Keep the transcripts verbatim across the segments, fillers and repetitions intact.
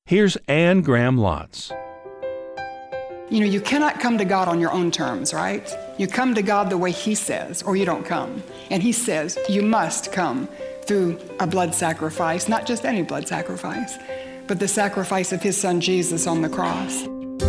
Here's Anne Graham Lotz. You know, you cannot come to God on your own terms, right? You come to God the way He says, or you don't come. And He says you must come through a blood sacrifice, not just any blood sacrifice, but the sacrifice of His Son Jesus on the cross.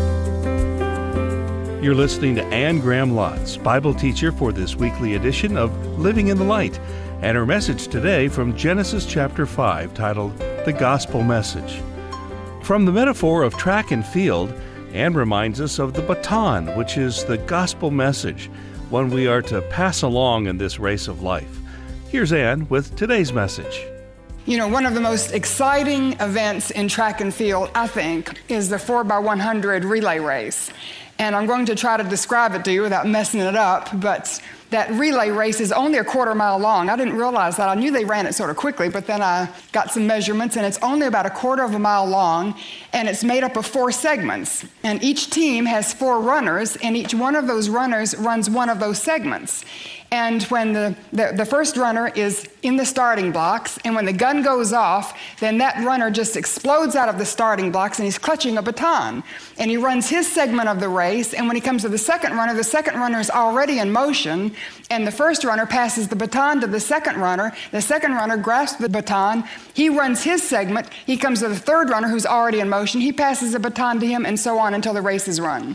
You're listening to Anne Graham Lotz, Bible teacher for this weekly edition of Living in the Light, and her message today from Genesis chapter five, titled The Gospel Message. From the metaphor of track and field, Anne reminds us of the baton, which is the gospel message, one we are to pass along in this race of life. Here's Anne with today's message. You know, one of the most exciting events in track and field, I think, is the four by one hundred relay race. And I'm going to try to describe it to you without messing it up, but that relay race is only a quarter mile long. I didn't realize that. I knew they ran it sort of quickly, but then I got some measurements, and it's only about a quarter of a mile long, and it's made up of four segments. And each team has four runners, and each one of those runners runs one of those segments. And when the, the, the first runner is in the starting blocks, and when the gun goes off, then that runner just explodes out of the starting blocks, and he's clutching a baton. And he runs his segment of the race, and when he comes to the second runner, the second runner is already in motion, and the first runner passes the baton to the second runner. The second runner grasps the baton. He runs his segment. He comes to the third runner who's already in motion. He passes the baton to him, and so on until the race is run.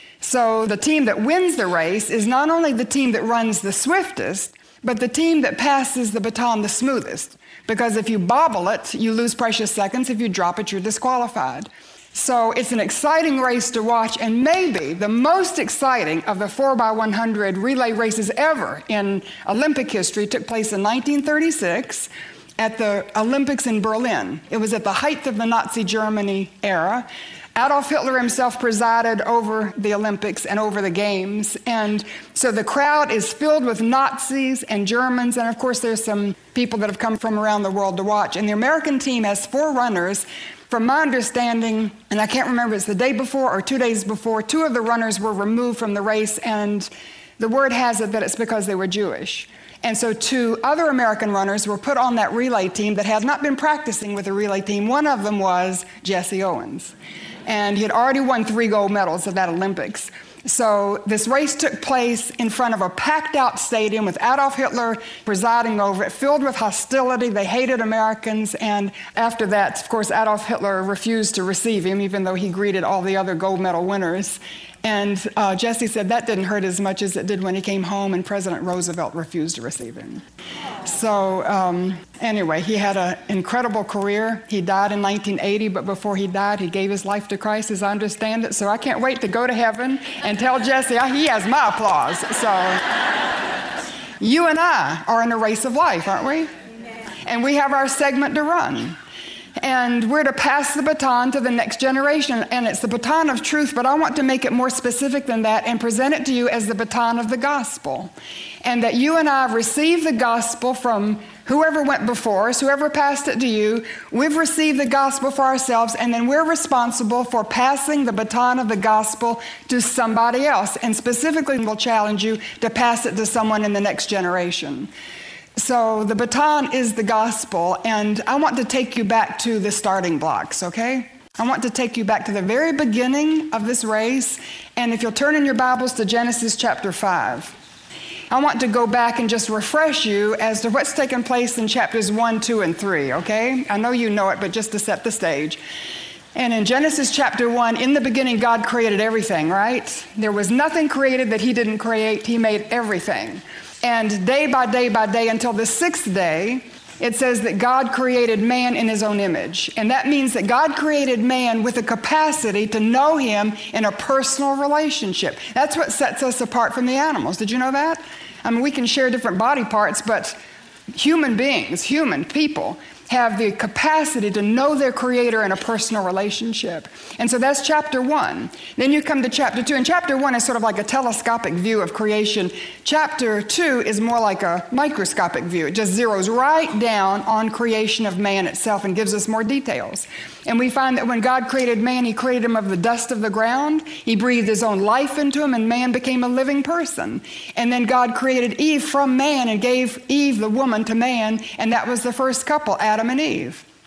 So the team that wins the race is not only the team that runs the swiftest, but the team that passes the baton the smoothest. Because if you bobble it, you lose precious seconds. If you drop it, you're disqualified. So it's an exciting race to watch, and maybe the most exciting of the four by one hundred relay races ever in Olympic history took place in nineteen thirty-six at the Olympics in Berlin. It was at the height of the Nazi Germany era. Adolf Hitler himself presided over the Olympics and over the games. And so the crowd is filled with Nazis and Germans. And of course, there's some people that have come from around the world to watch. And the American team has four runners. From my understanding, and I can't remember if it's the day before or two days before, two of the runners were removed from the race. And the word has it that it's because they were Jewish. And so two other American runners were put on that relay team that had not been practicing with the relay team. One of them was Jesse Owens. And he had already won three gold medals at that Olympics. So this race took place in front of a packed-out stadium with Adolf Hitler presiding over it, filled with hostility. They hated Americans. And after that, of course, Adolf Hitler refused to receive him, even though he greeted all the other gold medal winners. And uh, Jesse said that didn't hurt as much as it did when he came home and President Roosevelt refused to receive him. So um, anyway, he had an incredible career. He died in nineteen eighty, but before he died, he gave his life to Christ, as I understand it. So I can't wait to go to heaven and tell Jesse he has my applause. So you and I are in a race of life, aren't we? And we have our segment to run. And we're to pass the baton to the next generation. And it's the baton of truth, but I want to make it more specific than that and present it to you as the baton of the gospel. And that you and I receive the gospel from whoever went before us, whoever passed it to you. We've received the gospel for ourselves, and then we're responsible for passing the baton of the gospel to somebody else. And specifically, we'll challenge you to pass it to someone in the next generation. So the baton is the gospel, and I want to take you back to the starting blocks, okay? I want to take you back to the very beginning of this race, and if you'll turn in your Bibles to Genesis chapter five, I want to go back and just refresh you as to what's taken place in chapters one, two, and three, okay? I know you know it, but just to set the stage. And in Genesis chapter one, in the beginning, God created everything, right? There was nothing created that He didn't create. He made everything. And day by day by day until the sixth day, it says that God created man in His own image. And that means that God created man with a capacity to know Him in a personal relationship. That's what sets us apart from the animals. Did you know that? I mean, we can share different body parts, but human beings, human people, have the capacity to know their Creator in a personal relationship. And so that's chapter one. Then you come to chapter two, and chapter one is sort of like a telescopic view of creation. Chapter two is more like a microscopic view. It just zeroes right down on creation of man itself and gives us more details. And we find that when God created man, He created him of the dust of the ground. He breathed His own life into him, and man became a living person. And then God created Eve from man and gave Eve, the woman, to man, and that was the first couple, Adam and Eve.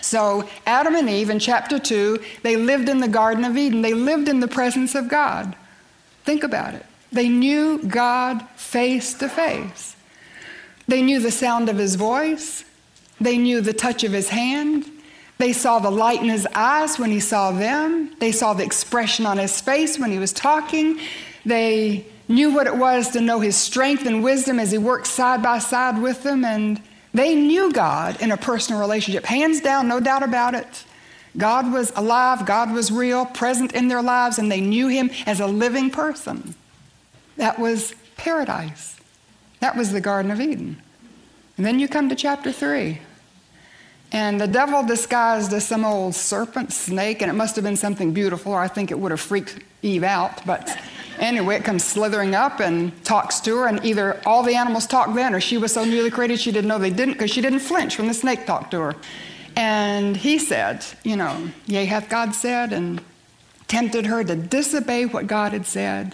So Adam and Eve in chapter two, they lived in the Garden of Eden. They lived in the presence of God. Think about it. They knew God face to face. They knew the sound of his voice. They knew the touch of his hand. They saw the light in his eyes when he saw them. They saw the expression on his face when he was talking. They knew what it was to know his strength and wisdom as he worked side by side with them. And they knew God in a personal relationship. Hands down, no doubt about it. God was alive, God was real, present in their lives, and they knew him as a living person. That was paradise. That was the Garden of Eden. And then you come to chapter three. And the devil disguised as some old serpent, snake, and it must have been something beautiful, or I think it would have freaked Eve out. But anyway, it comes slithering up and talks to her, and either all the animals talked then, or she was so newly created she didn't know they didn't, because she didn't flinch when the snake talked to her. And he said, you know, yea, hath God said, and tempted her to disobey what God had said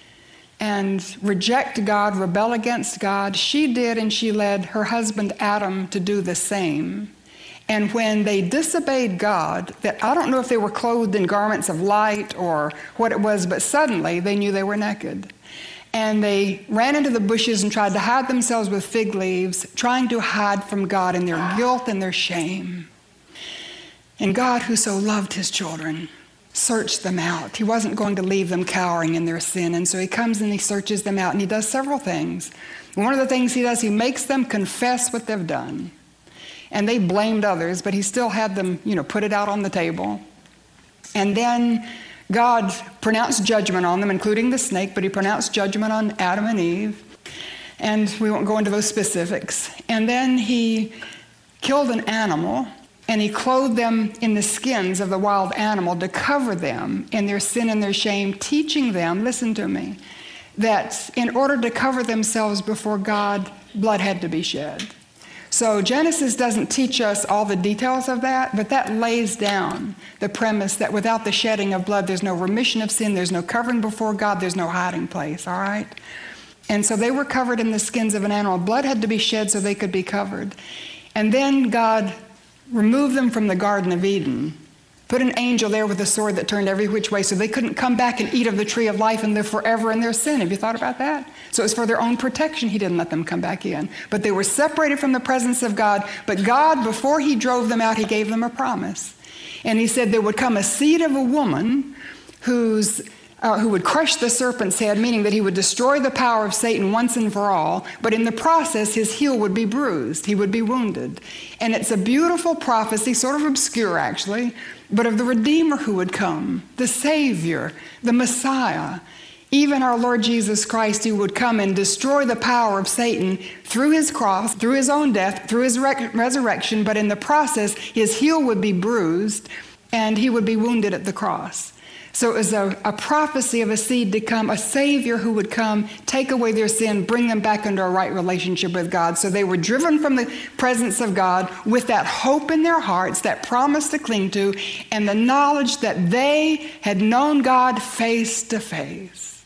and reject God, rebel against God. She did, and she led her husband Adam to do the same. And when they disobeyed God, that I don't know if they were clothed in garments of light or what it was, but suddenly they knew they were naked. And they ran into the bushes and tried to hide themselves with fig leaves, trying to hide from God in their guilt and their shame. And God, who so loved his children, searched them out. He wasn't going to leave them cowering in their sin. And so he comes and he searches them out, and he does several things. One of the things he does, he makes them confess what they've done. And they blamed others, but he still had them, you know, put it out on the table. And then God pronounced judgment on them, including the snake, but he pronounced judgment on Adam and Eve. And we won't go into those specifics. And then he killed an animal, and he clothed them in the skins of the wild animal to cover them in their sin and their shame, teaching them, listen to me, that in order to cover themselves before God, blood had to be shed. So Genesis doesn't teach us all the details of that, but that lays down the premise that without the shedding of blood, there's no remission of sin, there's no covering before God, there's no hiding place, all right? And so they were covered in the skins of an animal. Blood had to be shed so they could be covered. And then God removed them from the Garden of Eden, put an angel there with a sword that turned every which way so they couldn't come back and eat of the tree of life and live forever in their sin. Have you thought about that? So it was for their own protection he didn't let them come back in. But they were separated from the presence of God. But God, before he drove them out, he gave them a promise. And he said there would come a seed of a woman whose Uh, who would crush the serpent's head, meaning that he would destroy the power of Satan once and for all, but in the process, his heel would be bruised, he would be wounded. And it's a beautiful prophecy, sort of obscure actually, but of the Redeemer who would come, the Savior, the Messiah, even our Lord Jesus Christ, who would come and destroy the power of Satan through his cross, through his own death, through his re- resurrection, but in the process, his heel would be bruised and he would be wounded at the cross. So it was a, a prophecy of a seed to come, a Savior who would come, take away their sin, bring them back into a right relationship with God. So they were driven from the presence of God with that hope in their hearts, that promise to cling to, and the knowledge that they had known God face to face.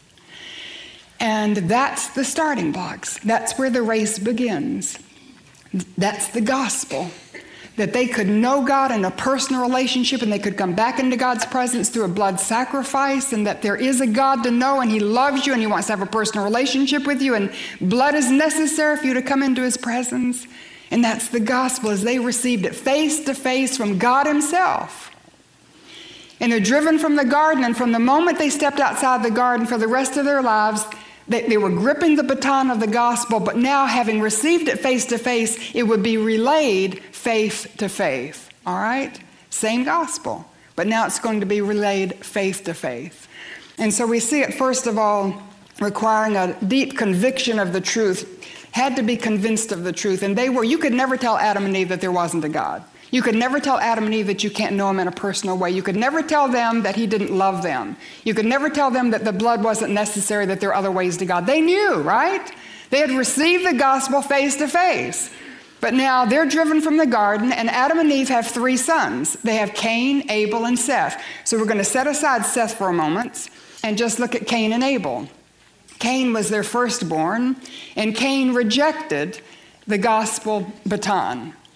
And that's the starting blocks. That's where the race begins. That's the gospel. That they could know God in a personal relationship and they could come back into God's presence through a blood sacrifice, and that there is a God to know and he loves you and he wants to have a personal relationship with you, and blood is necessary for you to come into his presence. And that's the gospel, as they received it face to face from God himself. And they're driven from the garden, and from the moment they stepped outside the garden for the rest of their lives, They, they were gripping the baton of the gospel, but now having received it face to face, it would be relayed faith to faith. All right? Same gospel, but now it's going to be relayed faith to faith. And so we see it, first of all, requiring a deep conviction of the truth, had to be convinced of the truth. And they were, you could never tell Adam and Eve that there wasn't a God. You could never tell Adam and Eve that you can't know him in a personal way. You could never tell them that he didn't love them. You could never tell them that the blood wasn't necessary, that there are other ways to God. They knew, right? They had received the gospel face to face. But now they're driven from the garden, and Adam and Eve have three sons. They have Cain, Abel, and Seth. So we're going to set aside Seth for a moment and just look at Cain and Abel. Cain was their firstborn, and Cain rejected the gospel baton.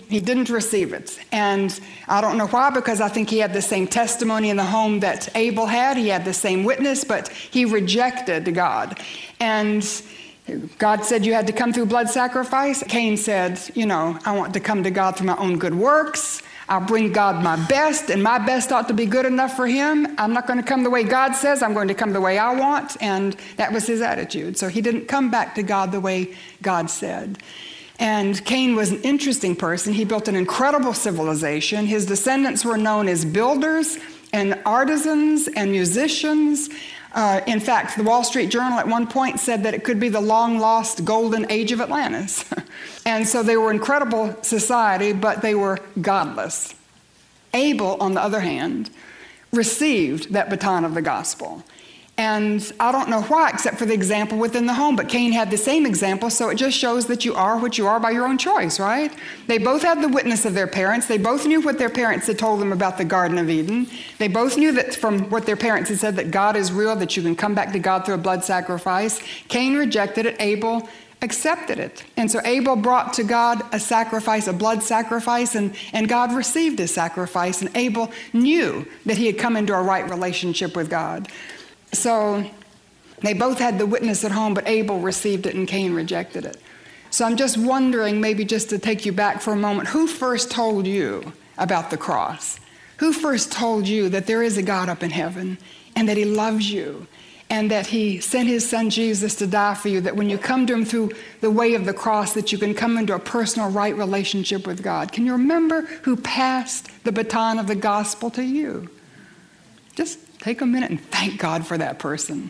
He didn't receive it. And I don't know why, because I think he had the same testimony in the home that Abel had. He had the same witness, but he rejected God. And God said you had to come through blood sacrifice. Cain said, you know, I want to come to God through my own good works. I'll bring God my best, and my best ought to be good enough for him. I'm not going to come the way God says. I'm going to come the way I want. And that was his attitude. So he didn't come back to God the way God said. And Cain was an interesting person. He built an incredible civilization. His descendants were known as builders and artisans and musicians. Uh, in fact, the Wall Street Journal at one point said that it could be the long-lost golden age of Atlantis. And so they were an incredible society, but they were godless. Abel, on the other hand, received that baton of the gospel. And I don't know why, except for the example within the home, but Cain had the same example, so it just shows that you are what you are by your own choice, right? They both had the witness of their parents. They both knew what their parents had told them about the Garden of Eden. They both knew that from what their parents had said that God is real, that you can come back to God through a blood sacrifice. Cain rejected it. Abel accepted it. And so Abel brought to God a sacrifice, a blood sacrifice, and, and God received his sacrifice, and Abel knew that he had come into a right relationship with God. So they both had the witness at home, but Abel received it and Cain rejected it. So I'm just wondering, maybe just to take you back for a moment, who first told you about the cross? Who first told you that there is a God up in heaven and that he loves you and that he sent his son Jesus to die for you, that when you come to him through the way of the cross, that you can come into a personal right relationship with God? Can you remember who passed the baton of the gospel to you? Just take a minute and thank God for that person.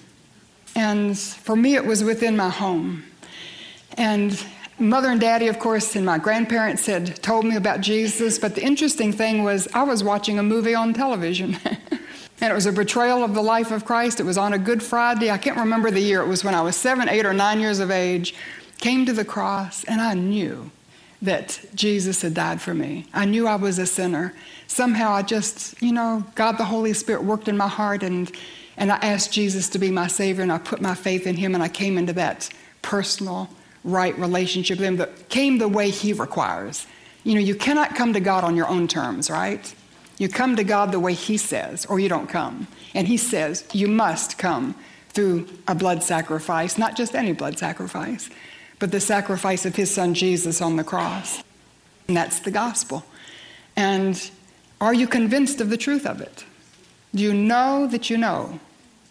And for me, it was within my home. And mother and daddy, of course, and my grandparents had told me about Jesus. But the interesting thing was I was watching a movie on television. And it was a portrayal of the life of Christ. It was on a Good Friday. I can't remember the year. It was when I was seven, eight, or nine years of age. Came to the cross, and I knew that Jesus had died for me. I knew I was a sinner. Somehow I just, you know, God the Holy Spirit worked in my heart, and, and I asked Jesus to be my Savior, and I put my faith in him, and I came into that personal, right relationship with him that came the way he requires. You know, you cannot come to God on your own terms, right? You come to God the way he says, or you don't come. And he says you must come through a blood sacrifice, not just any blood sacrifice, but the sacrifice of his son Jesus on the cross. And that's the gospel. And are you convinced of the truth of it? Do you know that you know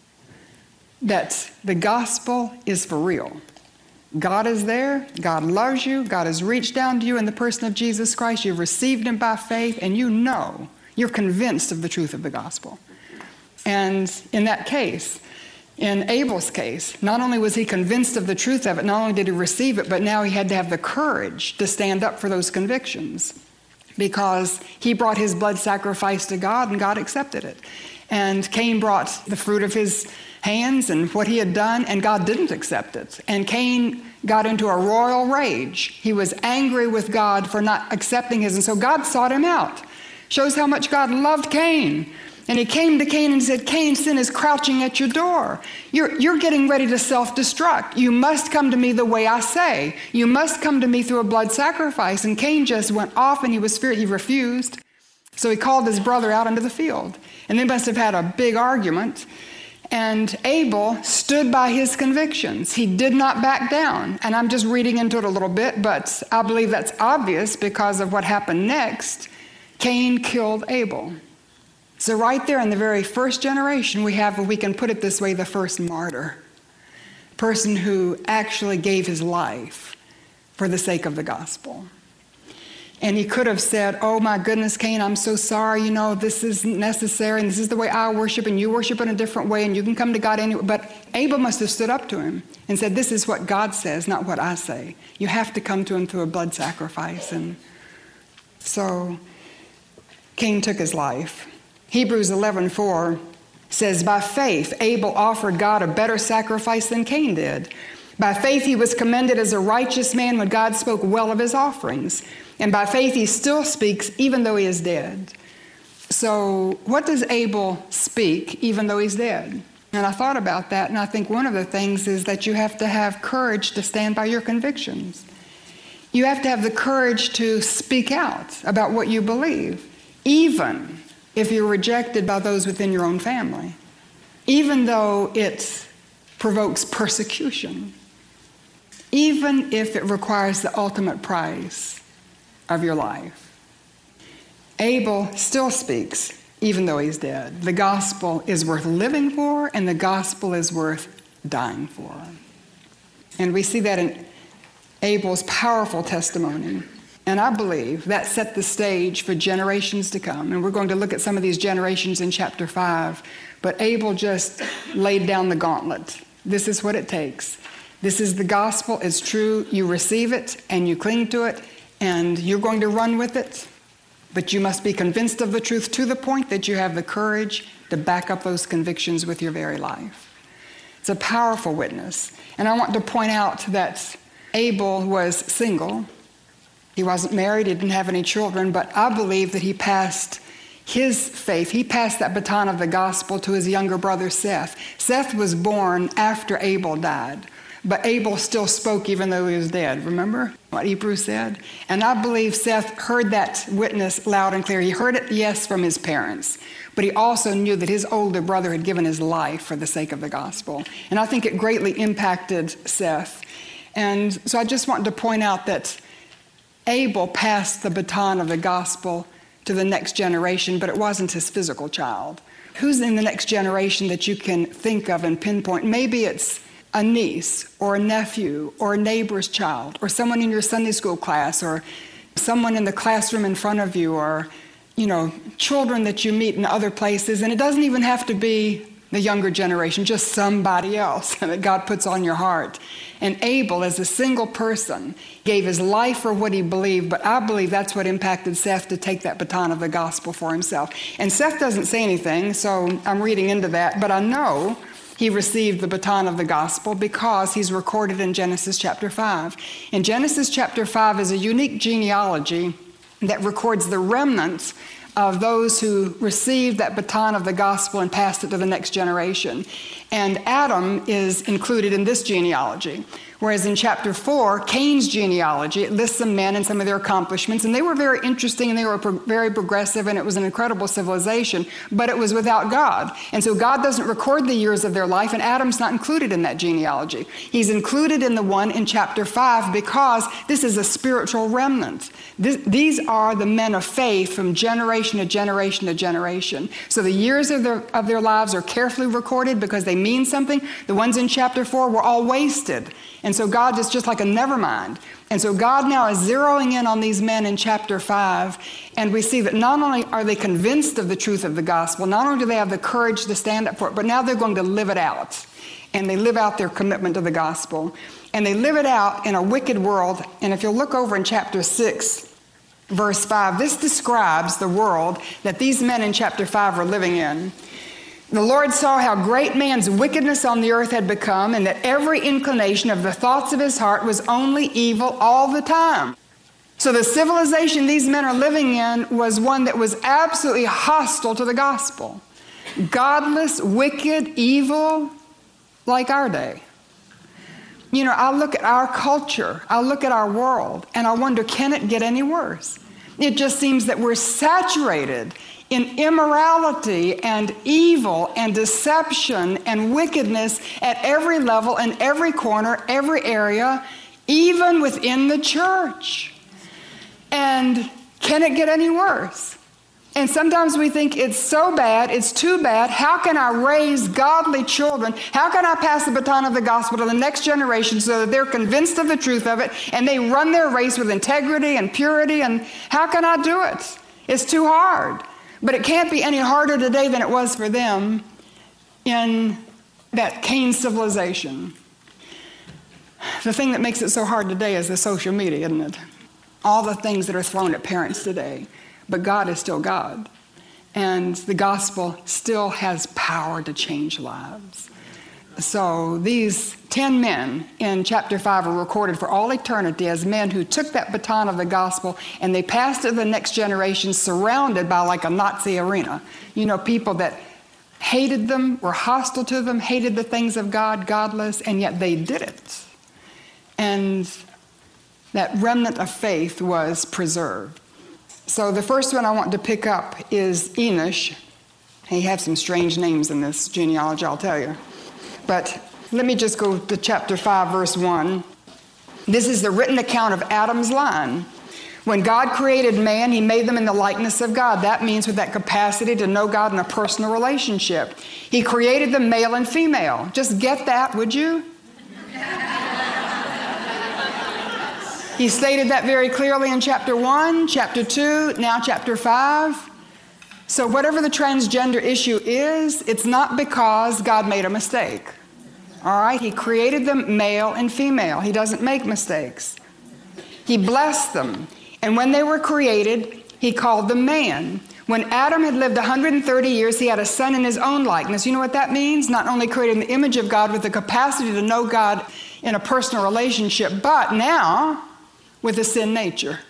that the gospel is for real? God is there. God loves you. God has reached down to you in the person of Jesus Christ. You've received him by faith, and you know, you're convinced of the truth of the gospel. And in that case, in Abel's case, not only was he convinced of the truth of it, not only did he receive it, but now he had to have the courage to stand up for those convictions, because he brought his blood sacrifice to God and God accepted it. And Cain brought the fruit of his hands and what he had done, and God didn't accept it. And Cain got into a royal rage. He was angry with God for not accepting his, and so God sought him out. Shows how much God loved Cain. And he came to Cain and said, Cain, sin is crouching at your door. You're, you're getting ready to self-destruct. You must come to me the way I say. You must come to me through a blood sacrifice. And Cain just went off, and he was feared. He refused. So he called his brother out into the field. And they must have had a big argument. And Abel stood by his convictions. He did not back down. And I'm just reading into it a little bit, but I believe that's obvious because of what happened next. Cain killed Abel. So right there in the very first generation, we have, if we can put it this way, the first martyr. A person who actually gave his life for the sake of the gospel. And he could have said, oh my goodness, Cain, I'm so sorry, you know, this isn't necessary, and this is the way I worship, and you worship in a different way, and you can come to God anyway. But Abel must have stood up to him and said, this is what God says, not what I say. You have to come to him through a blood sacrifice. And so Cain took his life. Hebrews eleven four says, by faith, Abel offered God a better sacrifice than Cain did. By faith, he was commended as a righteous man when God spoke well of his offerings. And by faith, he still speaks even though he is dead. So what does Abel speak even though he's dead? And I thought about that, and I think one of the things is that you have to have courage to stand by your convictions. You have to have the courage to speak out about what you believe, even if you're rejected by those within your own family, even though it provokes persecution, even if it requires the ultimate price of your life. Abel still speaks, even though he's dead. The gospel is worth living for, and the gospel is worth dying for. And we see that in Abel's powerful testimony. And I believe that set the stage for generations to come. And we're going to look at some of these generations in chapter five. But Abel just laid down the gauntlet. This is what it takes. This is the gospel. It's true. You receive it and you cling to it, and you're going to run with it. But you must be convinced of the truth to the point that you have the courage to back up those convictions with your very life. It's a powerful witness. And I want to point out that Abel was single. He wasn't married. He didn't have any children. But I believe that he passed his faith, he passed that baton of the gospel to his younger brother Seth. Seth was born after Abel died. But Abel still spoke even though he was dead. Remember what Hebrews said? And I believe Seth heard that witness loud and clear. He heard it, yes, from his parents. But he also knew that his older brother had given his life for the sake of the gospel. And I think it greatly impacted Seth. And so I just want to point out that Abel passed the baton of the gospel to the next generation, but it wasn't his physical child. Who's in the next generation that you can think of and pinpoint? Maybe it's a niece or a nephew or a neighbor's child or someone in your Sunday school class or someone in the classroom in front of you, or, you know, children that you meet in other places. And it doesn't even have to be the younger generation, just somebody else that God puts on your heart. And Abel, as a single person, gave his life for what he believed, but I believe that's what impacted Seth to take that baton of the gospel for himself. And Seth doesn't say anything, so I'm reading into that, but I know he received the baton of the gospel because he's recorded in Genesis chapter five. And Genesis chapter five is a unique genealogy that records the remnants of those who received that baton of the gospel and passed it to the next generation. And Adam is included in this genealogy. Whereas in chapter four, Cain's genealogy, it lists some men and some of their accomplishments, and they were very interesting and they were pro- very progressive, and it was an incredible civilization, but it was without God. And so God doesn't record the years of their life, and Adam's not included in that genealogy. He's included in the one in chapter five because this is a spiritual remnant. This, these are the men of faith from generation to generation to generation. So the years of their, of their lives are carefully recorded because they mean something. The ones in chapter four were all wasted. And so God is just like a never mind. And so God now is zeroing in on these men in chapter five, and we see that not only are they convinced of the truth of the gospel, not only do they have the courage to stand up for it, but now they're going to live it out. And they live out their commitment to the gospel. And they live it out in a wicked world. And if you'll look over in chapter six, verse five, this describes the world that these men in chapter five were living in. The Lord saw how great man's wickedness on the earth had become, and that every inclination of the thoughts of his heart was only evil all the time. So the civilization these men are living in was one that was absolutely hostile to the gospel. Godless, wicked, evil, like our day. You know, I look at our culture, I look at our world, and I wonder, can it get any worse? It just seems that we're saturated in immorality and evil and deception and wickedness at every level and every corner, every area, even within the church. And can it get any worse? And sometimes we think it's so bad, it's too bad. How can I raise godly children? How can I pass the baton of the gospel to the next generation so that they're convinced of the truth of it and they run their race with integrity and purity? And how can I do it? It's too hard. But it can't be any harder today than it was for them in that Cain civilization. The thing that makes it so hard today is the social media, isn't it? All the things that are thrown at parents today. But God is still God. And the gospel still has power to change lives. So these ten men in chapter five are recorded for all eternity as men who took that baton of the gospel and they passed it to the next generation, surrounded by like a Nazi arena. You know, people that hated them, were hostile to them, hated the things of God, godless, and yet they did it. And that remnant of faith was preserved. So the first one I want to pick up is Enosh. He has some strange names in this genealogy, I'll tell you. But let me just go to chapter five, verse one. This is the written account of Adam's line. When God created man, he made them in the likeness of God. That means with that capacity to know God in a personal relationship. He created them male and female. Just get that, would you? He stated that very clearly in chapter one, chapter two, now chapter five. So whatever the transgender issue is, it's not because God made a mistake. All right? He created them male and female. He doesn't make mistakes. He blessed them. And when they were created, he called them man. When Adam had lived one hundred thirty years, he had a son in his own likeness. You know what that means? Not only creating the image of God with the capacity to know God in a personal relationship, but now with a sin nature.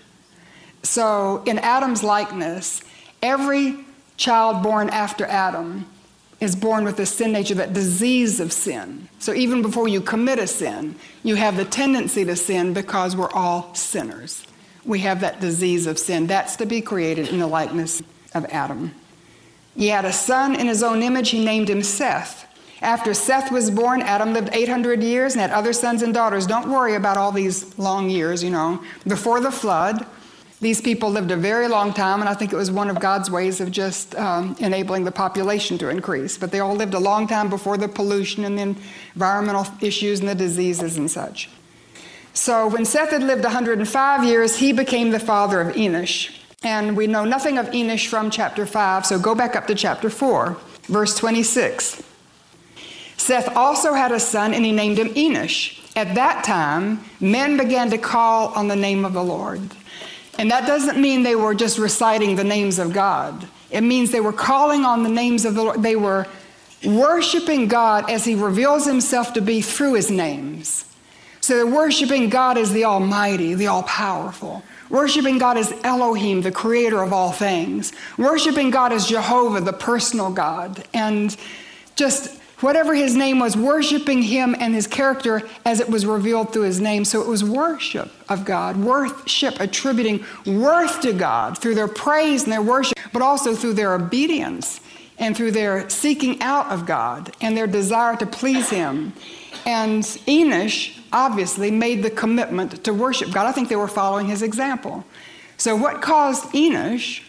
So in Adam's likeness, every child born after Adam is born with a sin nature, that disease of sin. So even before you commit a sin, you have the tendency to sin because we're all sinners. We have that disease of sin. That's to be created in the likeness of Adam. He had a son in his own image. He named him Seth. After Seth was born, Adam lived eight hundred years and had other sons and daughters. Don't worry about all these long years, you know. Before the flood, these people lived a very long time, and I think it was one of God's ways of just um, enabling the population to increase. But they all lived a long time before the pollution and the environmental issues and the diseases and such. So when Seth had lived one hundred five years, he became the father of Enosh. And we know nothing of Enosh from chapter five, so go back up to chapter four, verse twenty-six. Seth also had a son, and he named him Enosh. At that time, men began to call on the name of the Lord. And that doesn't mean they were just reciting the names of God. It means they were calling on the names of the Lord. They were worshiping God as he reveals himself to be through his names. So they're worshiping God as the Almighty, the All-Powerful. Worshiping God as Elohim, the creator of all things. Worshiping God as Jehovah, the personal God. And just whatever his name was, worshiping him and his character as it was revealed through his name. So it was worship of God, worship, attributing worth to God through their praise and their worship, but also through their obedience and through their seeking out of God and their desire to please him. And Enosh obviously made the commitment to worship God. I think they were following his example. So what caused Enosh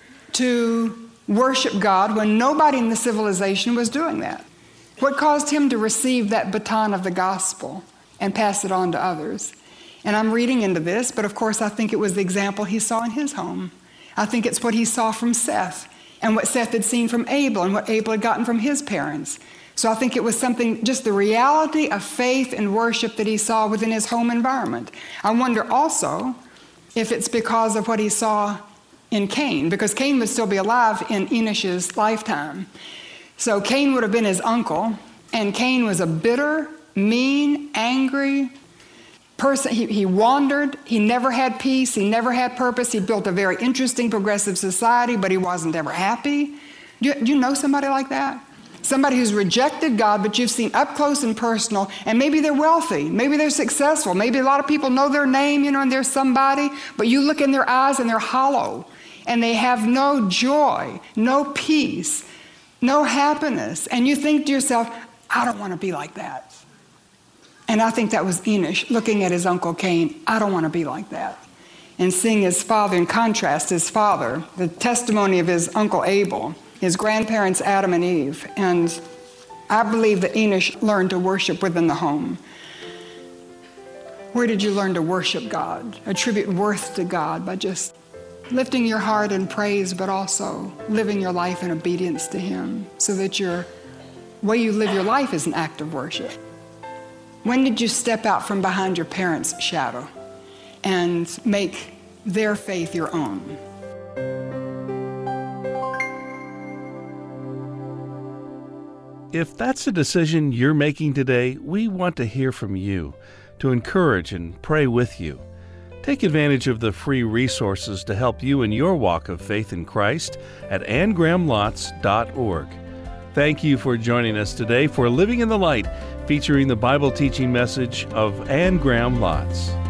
to worship God when nobody in the civilization was doing that? What caused him to receive that baton of the gospel and pass it on to others? And I'm reading into this, but of course I think it was the example he saw in his home. I think it's what he saw from Seth and what Seth had seen from Abel and what Abel had gotten from his parents. So I think it was something, just the reality of faith and worship that he saw within his home environment. I wonder also if it's because of what he saw in Cain, because Cain would still be alive in Enosh's lifetime. So Cain would have been his uncle, and Cain was a bitter, mean, angry person. He, he wandered. He never had peace. He never had purpose. He built a very interesting, progressive society, but he wasn't ever happy. Do you, do you know somebody like that? Somebody who's rejected God, but you've seen up close and personal, and maybe they're wealthy, maybe they're successful, maybe a lot of people know their name, you know, and they're somebody, but you look in their eyes and they're hollow, and they have no joy, no peace, no happiness, and you think to yourself, I don't want to be like that. And I think that was Enosh looking at his uncle Cain. I don't want to be like that. And seeing his father, in contrast, his father, the testimony of his uncle Abel, his grandparents Adam and Eve. And I believe that Enosh learned to worship within the home. Where did you learn to worship God? Attribute worth to God by just lifting your heart in praise, but also living your life in obedience to him, so that your way you live your life is an act of worship. When did you step out from behind your parents' shadow and make their faith your own? If that's a decision you're making today, we want to hear from you, to encourage and pray with you. Take advantage of the free resources to help you in your walk of faith in Christ at anne graham lotz dot org. Thank you for joining us today for Living in the Light, featuring the Bible teaching message of Anne Graham Lotz.